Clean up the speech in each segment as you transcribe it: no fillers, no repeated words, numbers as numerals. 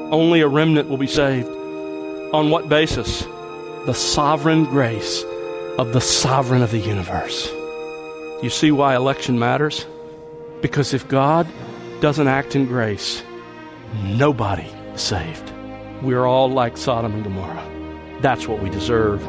Only a remnant will be saved. On what basis? The sovereign grace of the sovereign of the universe. You see why election matters? Because if God doesn't act in grace, nobody is saved. We're all like Sodom and Gomorrah. That's what we deserve.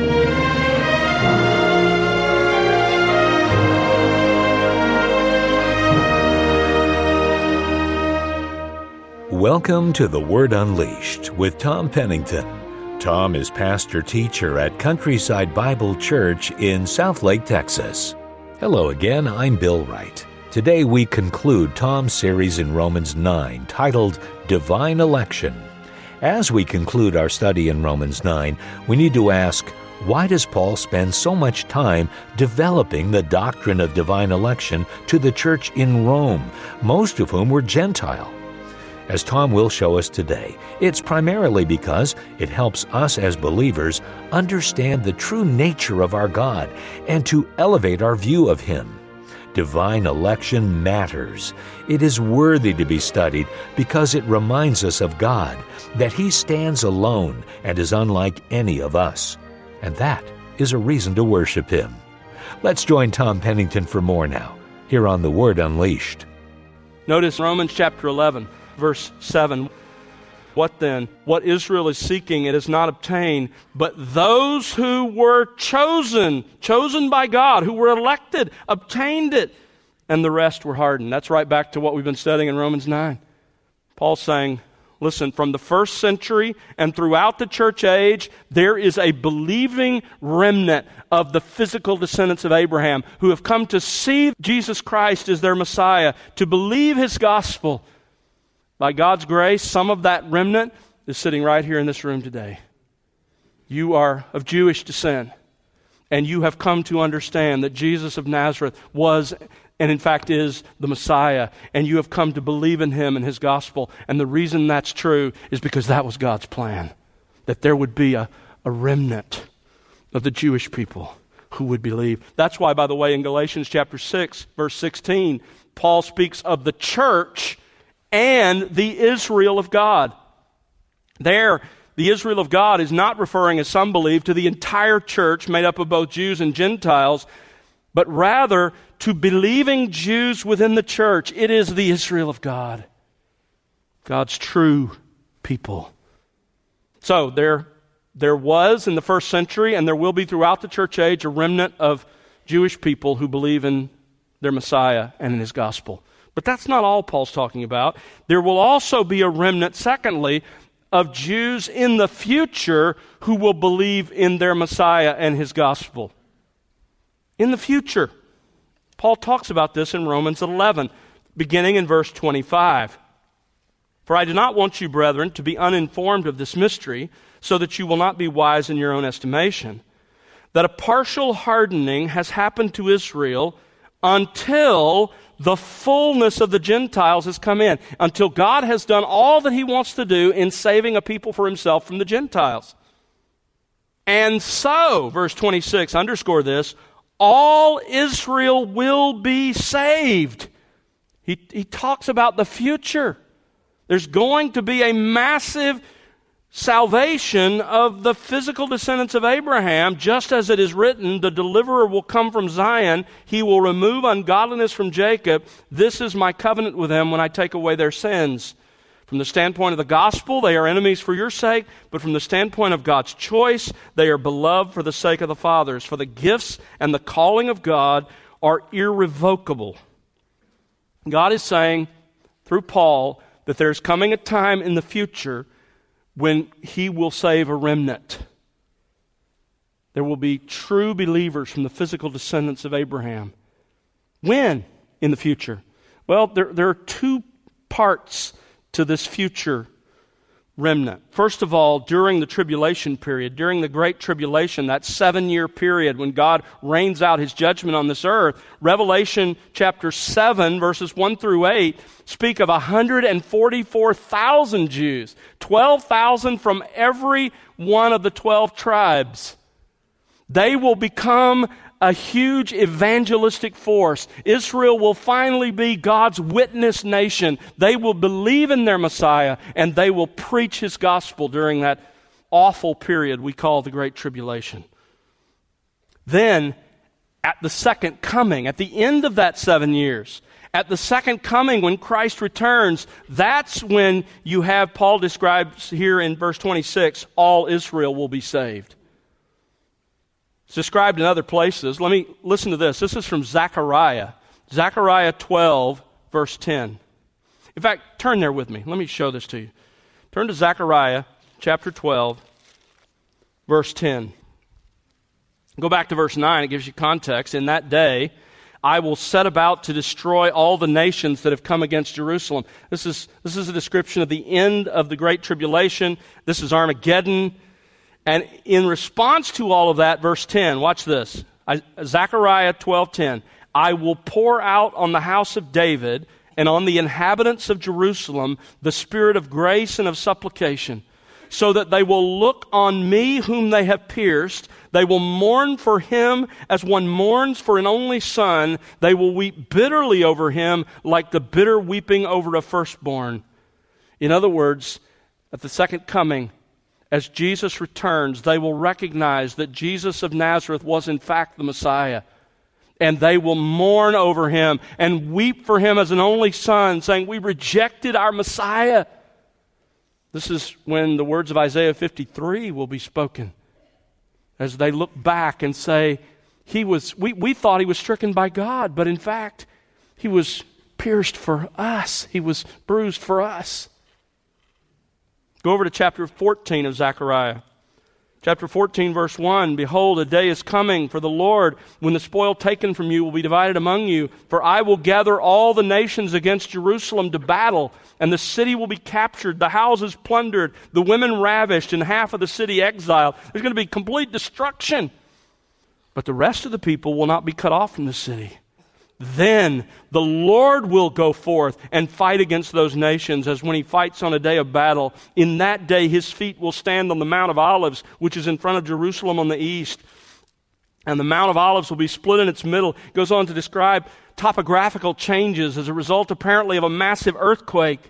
Welcome to The Word Unleashed with Tom Pennington. Tom is pastor-teacher at Countryside Bible Church in Southlake, Texas. Hello again, I'm Bill Wright. Today we conclude Tom's series in Romans 9 titled Divine Election. As we conclude our study in Romans 9, we need to ask, why does Paul spend so much time developing the doctrine of divine election to the church in Rome, most of whom were Gentile? As Tom will show us today, it's primarily because it helps us as believers understand the true nature of our God and to elevate our view of Him. Divine election matters. It is worthy to be studied because it reminds us of God, that He stands alone and is unlike any of us. And that is a reason to worship Him. Let's join Tom Pennington for more now, here on The Word Unleashed. Notice Romans chapter 11. Verse 7, what then? What Israel is seeking, it is not obtained, but those who were chosen by God, who were elected, obtained it, and the rest were hardened. That's right back to what we've been studying in Romans 9. Paul's saying, listen, from the first century and throughout the church age, there is a believing remnant of the physical descendants of Abraham who have come to see Jesus Christ as their Messiah, to believe His gospel. By God's grace, some of that remnant is sitting right here in this room today. You are of Jewish descent, and you have come to understand that Jesus of Nazareth was, and in fact is, the Messiah, and you have come to believe in Him and His gospel. And the reason that's true is because that was God's plan, that there would be a remnant of the Jewish people who would believe. That's why, by the way, in Galatians chapter 6, verse 16, Paul speaks of the church and the Israel of God. There, the Israel of God is not referring, as some believe, to the entire church made up of both Jews and Gentiles, but rather to believing Jews within the church. It is the Israel of God, God's true people. So there was in the first century, and there will be throughout the church age, a remnant of Jewish people who believe in their Messiah and in His gospel. But that's not all Paul's talking about. There will also be a remnant, secondly, of Jews in the future who will believe in their Messiah and His gospel. In the future. Paul talks about this in Romans 11, beginning in verse 25. For I do not want you, brethren, to be uninformed of this mystery, so that you will not be wise in your own estimation, that a partial hardening has happened to Israel until the fullness of the Gentiles has come in, until God has done all that He wants to do in saving a people for Himself from the Gentiles. And so, verse 26, underscore this, all Israel will be saved. He talks about the future. There's going to be a massive salvation of the physical descendants of Abraham, just as it is written, the deliverer will come from Zion. He will remove ungodliness from Jacob. This is my covenant with them when I take away their sins. From the standpoint of the gospel, they are enemies for your sake, but from the standpoint of God's choice, they are beloved for the sake of the fathers. For the gifts and the calling of God are irrevocable. God is saying, through Paul, that there's coming a time in the future when He will save a remnant. There will be true believers from the physical descendants of Abraham. When in the future? Well, there are two parts to this future remnant. First of all, during the tribulation period, during the Great Tribulation, that 7-year period when God rains out His judgment on this earth, Revelation chapter 7, verses 1 through 8, speak of 144,000 Jews, 12,000 from every one of the 12 tribes. They will become a huge evangelistic force. Israel will finally be God's witness nation. They will believe in their Messiah, and they will preach His gospel during that awful period we call the Great Tribulation. Then, at the second coming, at the end of that 7 years, at the second coming when Christ returns, that's when you have, Paul describes here in verse 26, all Israel will be saved. It's described in other places. Let me listen to this. This is from Zechariah. Zechariah 12, verse 10. In fact, turn there with me. Let me show this to you. Turn to Zechariah chapter 12, verse 10. Go back to verse 9. It gives you context. In that day, I will set about to destroy all the nations that have come against Jerusalem. This is a description of the end of the Great Tribulation. This is Armageddon. And in response to all of that, verse 10, watch this. Zechariah 12:10. I will pour out on the house of David and on the inhabitants of Jerusalem the spirit of grace and of supplication, so that they will look on me whom they have pierced. They will mourn for him as one mourns for an only son. They will weep bitterly over him like the bitter weeping over a firstborn. In other words, at the second coming, as Jesus returns, they will recognize that Jesus of Nazareth was in fact the Messiah. And they will mourn over him and weep for him as an only son, saying, we rejected our Messiah. This is when the words of Isaiah 53 will be spoken. As they look back and say, we thought he was stricken by God, but in fact, he was pierced for us. He was bruised for us. Go over to chapter 14 of Zechariah. Chapter 14, verse 1, behold, a day is coming for the Lord when the spoil taken from you will be divided among you. For I will gather all the nations against Jerusalem to battle, and the city will be captured, the houses plundered, the women ravished, and half of the city exiled. There's going to be complete destruction. But the rest of the people will not be cut off from the city. Then the Lord will go forth and fight against those nations as when he fights on a day of battle. In that day his feet will stand on the Mount of Olives, which is in front of Jerusalem on the east. And the Mount of Olives will be split in its middle. It goes on to describe topographical changes as a result apparently of a massive earthquake.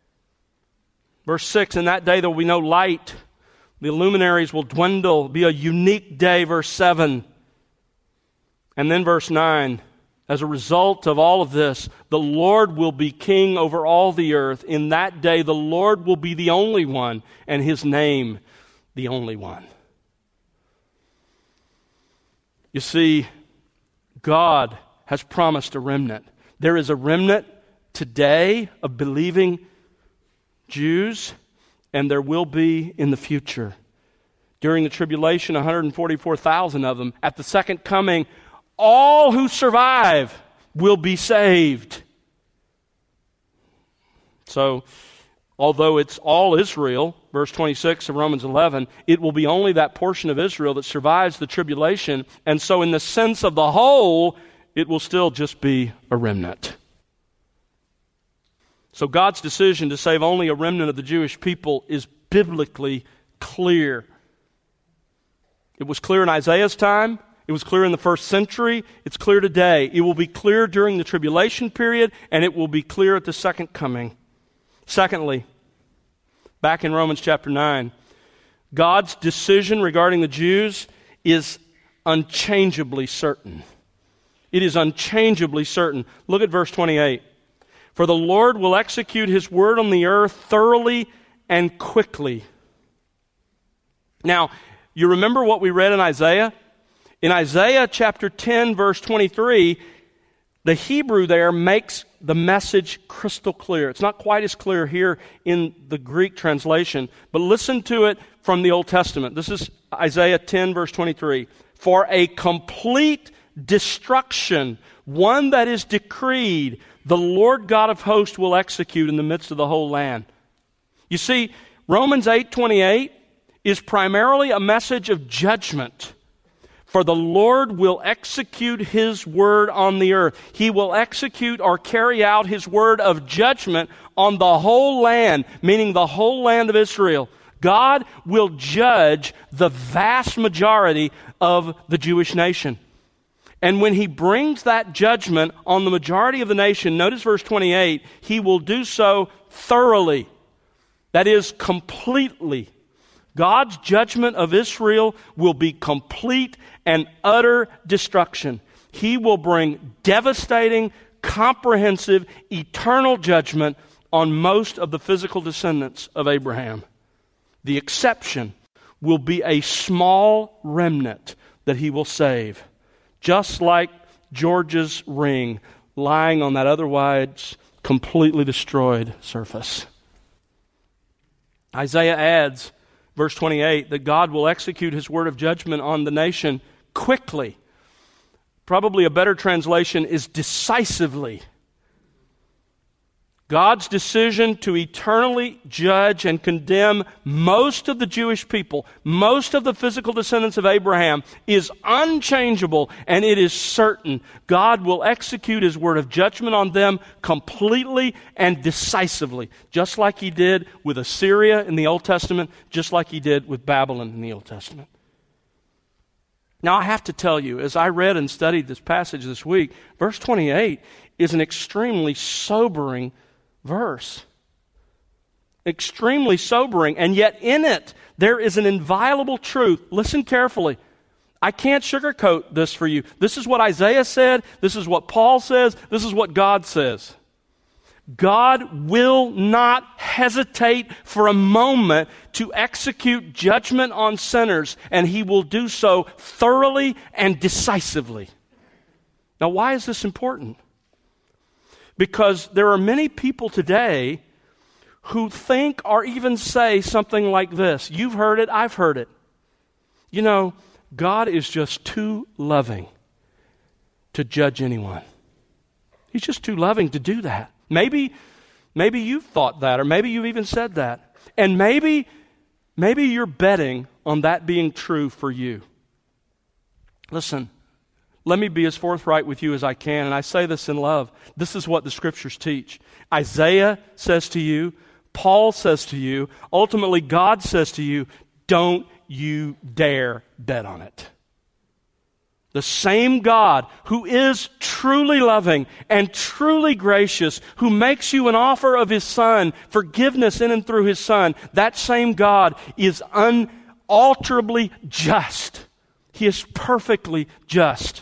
Verse 6, in that day there will be no light. The luminaries will dwindle. It'll be a unique day, verse 7. And then verse 9. As a result of all of this, the Lord will be king over all the earth. In that day, the Lord will be the only one, and his name the only one. You see, God has promised a remnant. There is a remnant today of believing Jews, and there will be in the future. During the tribulation, 144,000 of them. At the second coming, all who survive will be saved. So, although it's all Israel, verse 26 of Romans 11, it will be only that portion of Israel that survives the tribulation. And so in the sense of the whole, it will still just be a remnant. So God's decision to save only a remnant of the Jewish people is biblically clear. It was clear in Isaiah's time. It was clear in the first century. It's clear today. It will be clear during the tribulation period, and it will be clear at the second coming. Secondly, back in Romans chapter 9, God's decision regarding the Jews is unchangeably certain. It is unchangeably certain. Look at verse 28. For the Lord will execute his word on the earth thoroughly and quickly. Now, you remember what we read in Isaiah? In Isaiah chapter 10, verse 23, the Hebrew there makes the message crystal clear. It's not quite as clear here in the Greek translation, but listen to it from the Old Testament. This is Isaiah 10, verse 23. For a complete destruction, one that is decreed, the Lord God of hosts will execute in the midst of the whole land. You see, Romans 8:28 is primarily a message of judgment. For the Lord will execute his word on the earth. He will execute or carry out his word of judgment on the whole land, meaning the whole land of Israel. God will judge the vast majority of the Jewish nation. And when he brings that judgment on the majority of the nation, notice verse 28, he will do so thoroughly. That is, completely. God's judgment of Israel will be complete and utter destruction. He will bring devastating, comprehensive, eternal judgment on most of the physical descendants of Abraham. The exception will be a small remnant that he will save, just like George's ring lying on that otherwise completely destroyed surface. Isaiah adds, verse 28, that God will execute his word of judgment on the nation quickly. Probably a better translation is decisively. God's decision to eternally judge and condemn most of the Jewish people, most of the physical descendants of Abraham, is unchangeable, and it is certain. God will execute his word of judgment on them completely and decisively, just like he did with Assyria in the Old Testament, just like he did with Babylon in the Old Testament. Now, I have to tell you, as I read and studied this passage this week, verse 28 is an extremely sobering verse. Extremely sobering, and yet in it there is an inviolable truth. Listen carefully. I can't sugarcoat this for you. This is what Isaiah said. This is what Paul says. This is what God says. God will not hesitate for a moment to execute judgment on sinners, and he will do so thoroughly and decisively. Now, why is this important? Because there are many people today who think or even say something like this. You've heard it, I've heard it. You know, God is just too loving to judge anyone. He's just too loving to do that. Maybe you've thought that, or maybe you've even said that. And maybe you're betting on that being true for you. Listen, let me be as forthright with you as I can, and I say this in love. This is what the Scriptures teach. Isaiah says to you, Paul says to you, ultimately God says to you, don't you dare bet on it. The same God who is truly loving and truly gracious, who makes you an offer of his Son, forgiveness in and through his Son, that same God is unalterably just. He is perfectly just.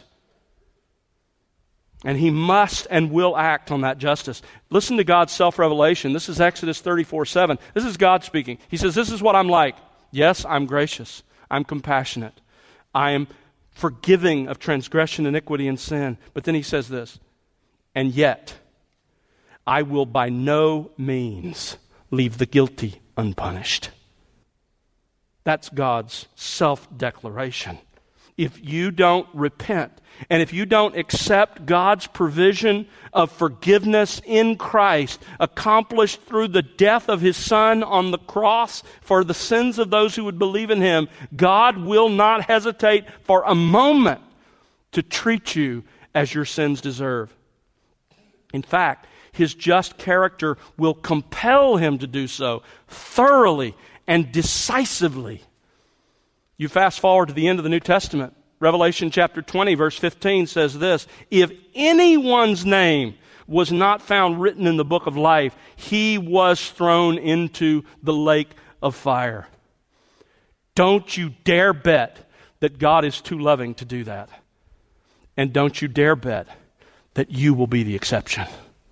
And he must and will act on that justice. Listen to God's self-revelation. This is Exodus 34:7. This is God speaking. He says, this is what I'm like. Yes, I'm gracious. I'm compassionate. I am forgiving of transgression, iniquity, and sin. But then he says this, and yet I will by no means leave the guilty unpunished. That's God's self-declaration. If you don't repent, and if you don't accept God's provision of forgiveness in Christ, accomplished through the death of his Son on the cross for the sins of those who would believe in him, God will not hesitate for a moment to treat you as your sins deserve. In fact, his just character will compel him to do so thoroughly and decisively. You fast forward to the end of the New Testament. Revelation chapter 20, verse 15 says this, if anyone's name was not found written in the book of life, he was thrown into the lake of fire. Don't you dare bet that God is too loving to do that. And don't you dare bet that you will be the exception.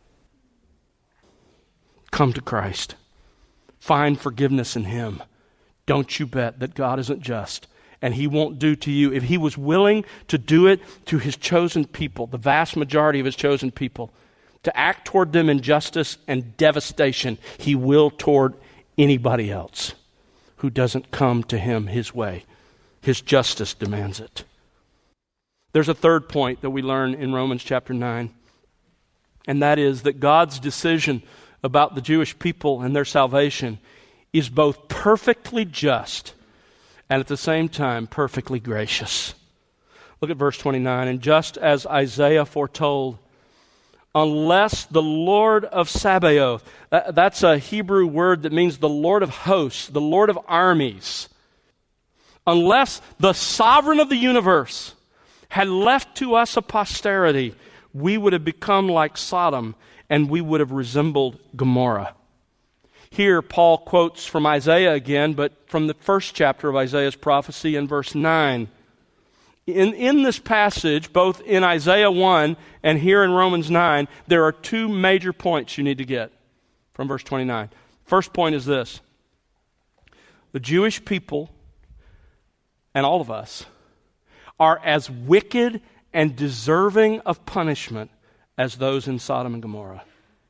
Come to Christ. Find forgiveness in him. Don't you bet that God isn't just, and he won't do to you. If he was willing to do it to his chosen people, the vast majority of his chosen people, to act toward them in justice and devastation, he will toward anybody else who doesn't come to him his way. His justice demands it. There's a third point that we learn in Romans chapter 9, and that is that God's decision about the Jewish people and their salvation is both perfectly just and at the same time perfectly gracious. Look at verse 29. And just as Isaiah foretold, unless the Lord of Sabaoth, that's a Hebrew word that means the Lord of hosts, the Lord of armies, unless the sovereign of the universe had left to us a posterity, we would have become like Sodom, and we would have resembled Gomorrah. Here, Paul quotes from Isaiah again, but from the first chapter of Isaiah's prophecy in verse 9. In this passage, both in Isaiah 1 and here in Romans 9, there are two major points you need to get from verse 29. First point is this: the Jewish people, and all of us, are as wicked and deserving of punishment as those in Sodom and Gomorrah.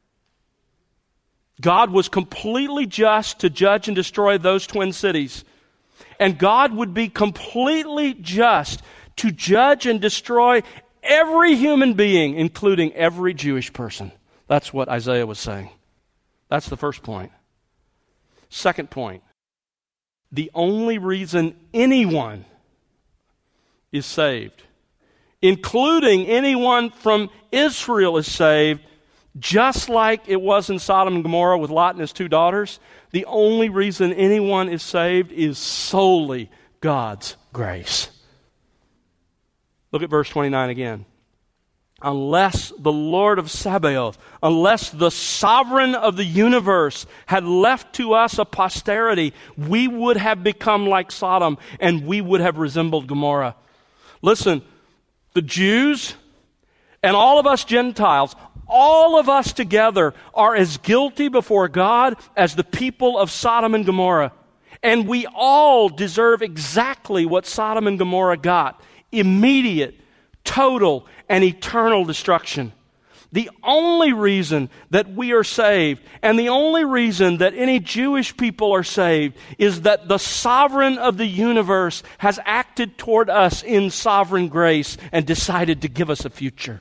God was completely just to judge and destroy those twin cities. And God would be completely just to judge and destroy every human being, including every Jewish person. That's what Isaiah was saying. That's the first point. Second point: the only reason anyone is saved, including anyone from Israel, is saved, just like it was in Sodom and Gomorrah with Lot and his two daughters, the only reason anyone is saved is solely God's grace. Look at verse 29 again. Unless the Lord of Sabaoth, unless the sovereign of the universe had left to us a posterity, we would have become like Sodom and we would have resembled Gomorrah. Listen, the Jews and all of us Gentiles, all of us together are as guilty before God as the people of Sodom and Gomorrah. And we all deserve exactly what Sodom and Gomorrah got: immediate, total, and eternal destruction. The only reason that we are saved, and the only reason that any Jewish people are saved, is that the sovereign of the universe has acted toward us in sovereign grace and decided to give us a future.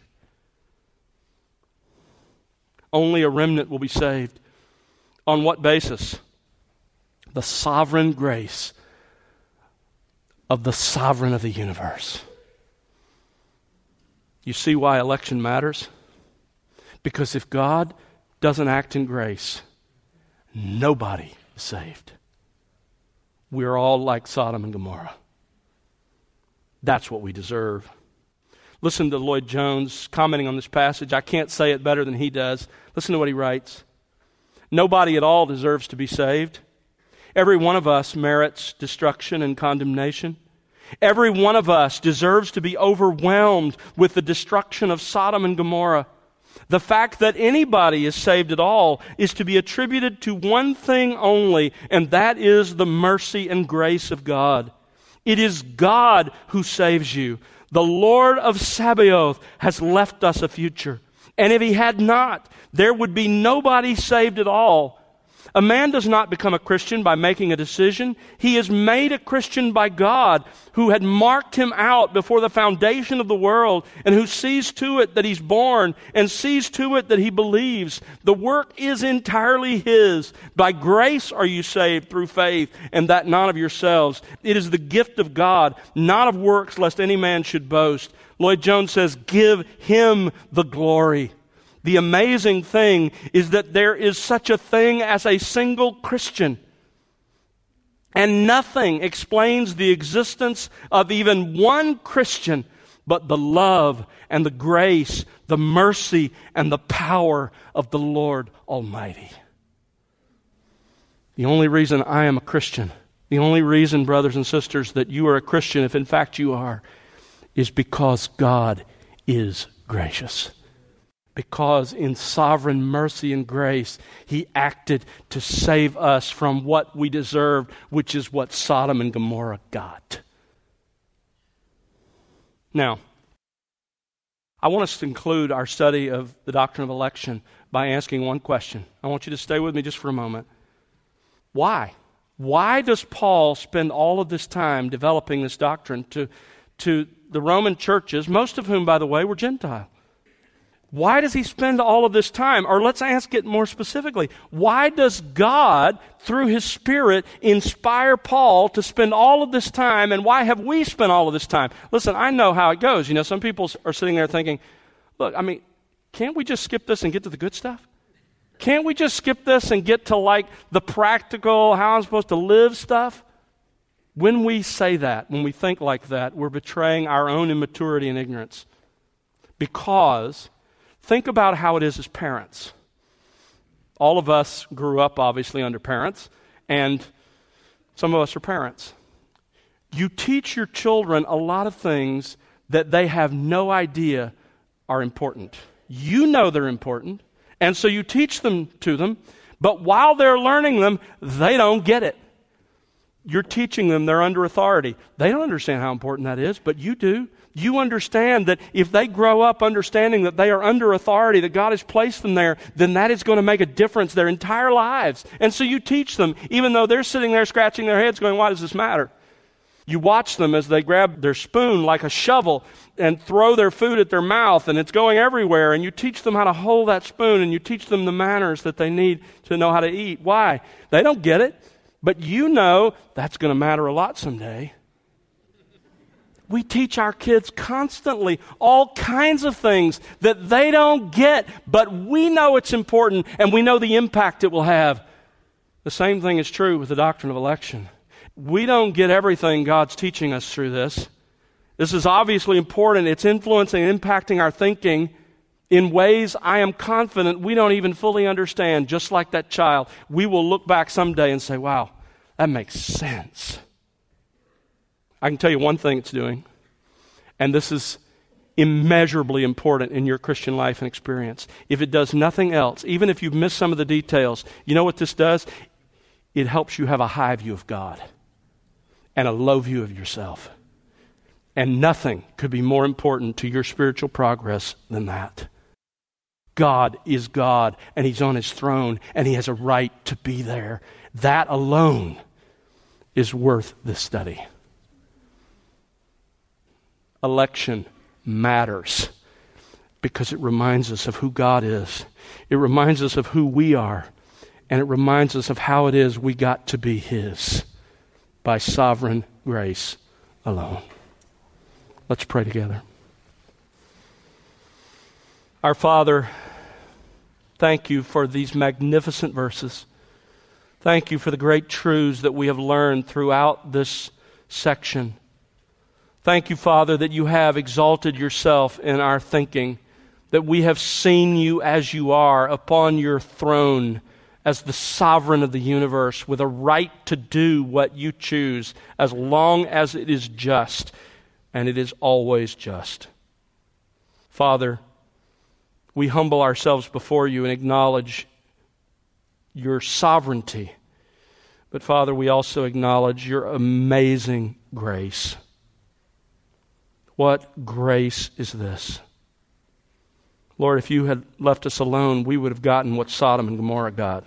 Only a remnant will be saved. On what basis? The sovereign grace of the sovereign of the universe. You see why election matters? Because if God doesn't act in grace, nobody is saved. We're all like Sodom and Gomorrah. That's what we deserve. Listen to Lloyd Jones commenting on this passage. I can't say it better than he does. Listen to what he writes. Nobody at all deserves to be saved. Every one of us merits destruction and condemnation. Every one of us deserves to be overwhelmed with the destruction of Sodom and Gomorrah. The fact that anybody is saved at all is to be attributed to one thing only, and that is the mercy and grace of God. It is God who saves you. The Lord of Sabaoth has left us a future. And if he had not, there would be nobody saved at all. A man does not become a Christian by making a decision. He is made a Christian by God, who had marked him out before the foundation of the world, and who sees to it that he's born and sees to it that he believes. The work is entirely his. By grace are you saved through faith, and that not of yourselves. It is the gift of God, not of works, lest any man should boast. Lloyd Jones says, give him the glory. The amazing thing is that there is such a thing as a single Christian. And nothing explains the existence of even one Christian but the love and the grace, the mercy and the power of the Lord Almighty. The only reason I am a Christian, the only reason, brothers and sisters, that you are a Christian, if in fact you are, is because God is gracious. Because in sovereign mercy and grace, he acted to save us from what we deserved, which is what Sodom and Gomorrah got. Now, I want us to conclude our study of the doctrine of election by asking one question. I want you to stay with me just for a moment. Why? Why does Paul spend all of this time developing this doctrine to the Roman churches, most of whom, by the way, were Gentile? Why does he spend all of this time? Or let's ask it more specifically. Why does God, through his Spirit, inspire Paul to spend all of this time, and why have we spent all of this time? Listen, I know how it goes. You know, some people are sitting there thinking, look, I mean, can't we just skip this and get to the good stuff? Can't we just skip this and get to like the practical, how I'm supposed to live stuff? When we say that, when we think like that, we're betraying our own immaturity and ignorance. Because think about how it is as parents. All of us grew up, obviously, under parents, and some of us are parents. You teach your children a lot of things that they have no idea are important. You know they're important, and so you teach them to them, but while they're learning them, they don't get it. You're teaching them they're under authority. They don't understand how important that is, but you do. You understand that if they grow up understanding that they are under authority, that God has placed them there, then that is going to make a difference their entire lives. And so you teach them, even though they're sitting there scratching their heads going, why does this matter? You watch them as they grab their spoon like a shovel and throw their food at their mouth, and it's going everywhere, and you teach them how to hold that spoon, and you teach them the manners that they need to know how to eat. Why? They don't get it, but you know that's going to matter a lot someday. We teach our kids constantly all kinds of things that they don't get, but we know it's important, and we know the impact it will have. The same thing is true with the doctrine of election. We don't get everything God's teaching us through this. This is obviously important. It's influencing and impacting our thinking in ways I am confident we don't even fully understand. Just like that child, we will look back someday and say, wow, that makes sense. I can tell you one thing it's doing, and this is immeasurably important in your Christian life and experience. If it does nothing else, even if you've missed some of the details, you know what this does? It helps you have a high view of God and a low view of yourself. And nothing could be more important to your spiritual progress than that. God is God, and He's on His throne, and He has a right to be there. That alone is worth this study. Election matters because it reminds us of who God is. It reminds us of who we are, and it reminds us of how it is we got to be His by sovereign grace alone. Let's pray together. Our Father, thank you for these magnificent verses. Thank you for the great truths that we have learned throughout this section. Thank you, Father, that you have exalted yourself in our thinking, that we have seen you as you are upon your throne as the sovereign of the universe with a right to do what you choose as long as it is just, and it is always just. Father, we humble ourselves before you and acknowledge your sovereignty. But Father, we also acknowledge your amazing grace. What grace is this? Lord, if you had left us alone, we would have gotten what Sodom and Gomorrah got.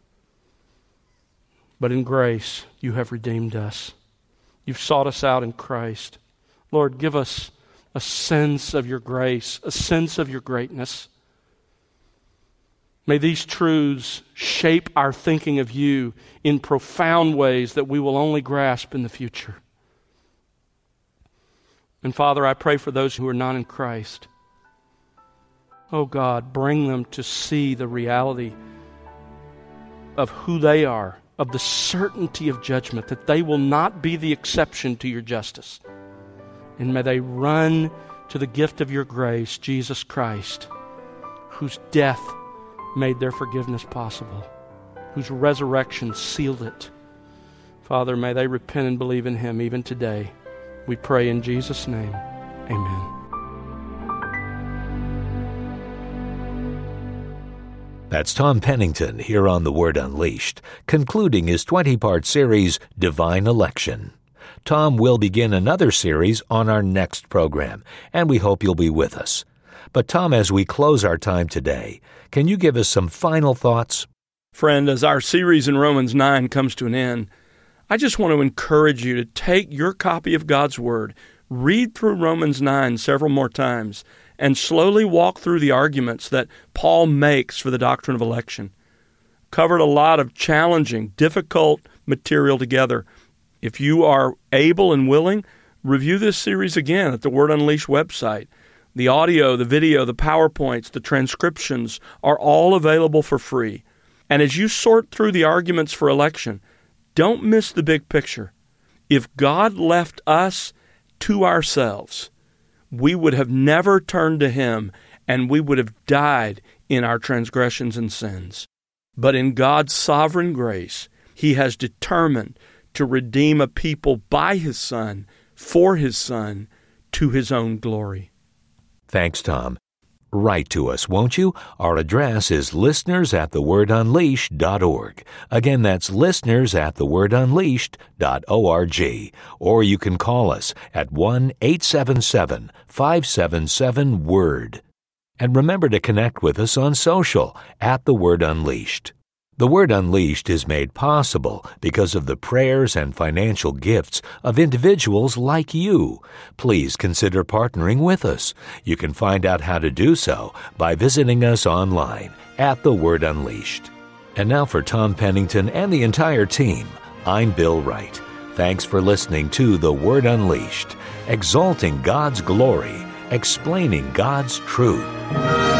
But in grace, you have redeemed us. You've sought us out in Christ. Lord, give us a sense of your grace, a sense of your greatness. May these truths shape our thinking of you in profound ways that we will only grasp in the future. And Father, I pray for those who are not in Christ. Oh God, bring them to see the reality of who they are, of the certainty of judgment, that they will not be the exception to your justice. And may they run to the gift of your grace, Jesus Christ, whose death made their forgiveness possible, whose resurrection sealed it. Father, may they repent and believe in Him even today. We pray in Jesus' name. Amen. That's Tom Pennington here on The Word Unleashed, concluding his 20-part series, Divine Election. Tom will begin another series on our next program, and we hope you'll be with us. But Tom, as we close our time today, can you give us some final thoughts? Friend, as our series in Romans 9 comes to an end, I just want to encourage you to take your copy of God's Word, read through Romans 9 several more times, and slowly walk through the arguments that Paul makes for the doctrine of election. Covered a lot of challenging, difficult material together. If you are able and willing, review this series again at the Word Unleashed website. The audio, the video, the PowerPoints, the transcriptions are all available for free. And as you sort through the arguments for election, don't miss the big picture. If God left us to ourselves, we would have never turned to Him, and we would have died in our transgressions and sins. But in God's sovereign grace, He has determined to redeem a people by His Son, for His Son, to His own glory. Thanks, Tom. Write to us, won't you? Our address is listeners@thewordunleashed.org. Again, that's listeners@thewordunleashed.org. Or you can call us at 1-877-577-WORD. And remember to connect with us on social @TheWordUnleashed. The Word Unleashed is made possible because of the prayers and financial gifts of individuals like you. Please consider partnering with us. You can find out how to do so by visiting us online @The Word Unleashed. And now for Tom Pennington and the entire team, I'm Bill Wright. Thanks for listening to The Word Unleashed, exalting God's glory, explaining God's truth.